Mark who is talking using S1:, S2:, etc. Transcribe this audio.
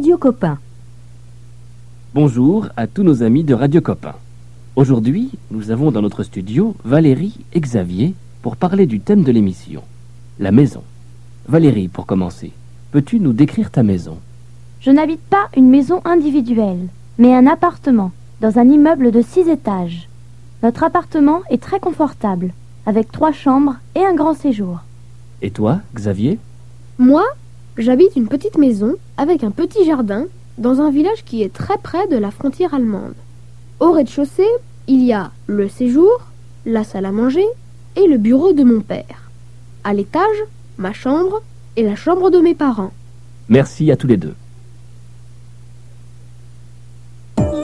S1: Radio Copain.
S2: Bonjour à tous nos amis de Radio Copain. Aujourd'hui, nous avons dans notre studio Valérie et Xavier pour parler du thème de l'émission, la maison. Valérie, pour commencer, peux-tu nous décrire ta maison?
S3: Je n'habite pas une maison individuelle, mais un appartement, dans un immeuble de 6 étages. Notre appartement est très confortable, avec 3 chambres et un grand séjour.
S2: Et toi, Xavier?
S4: Moi, j'habite une petite maison avec un petit jardin dans un village qui est très près de la frontière allemande. Au rez-de-chaussée, il y a le séjour, la salle à manger et le bureau de mon père. À l'étage, ma chambre et la chambre de mes parents.
S2: Merci à tous les deux.